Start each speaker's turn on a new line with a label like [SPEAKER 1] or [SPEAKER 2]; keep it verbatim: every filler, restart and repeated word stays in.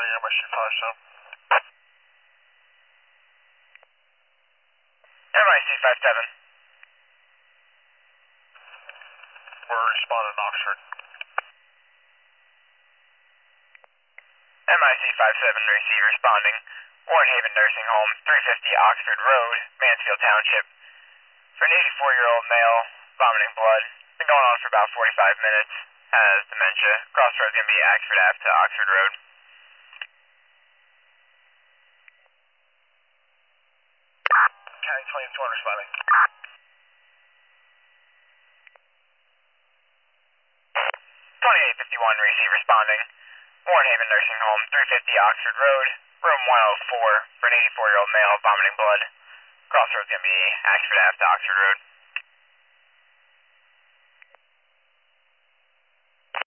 [SPEAKER 1] M I C five seven.
[SPEAKER 2] M I C five seven.
[SPEAKER 1] We're responding to Oxford.
[SPEAKER 2] M I C five seven, receive responding. Warren Haven Nursing Home, three fifty Oxford Road, Mansfield Township. For an eighty-four-year-old male, vomiting blood. Been going on for about forty-five minutes. Has dementia. Crossroads going to be Axford Ave to Oxford Road.
[SPEAKER 1] County twenty-two responding.
[SPEAKER 2] twenty-eight fifty-one, receive responding. Warren Haven Nursing Home, three fifty Oxford Road, room one oh four, for an eighty-four-year-old male, vomiting blood. Crossroads going to be Axford Ave to Oxford Road.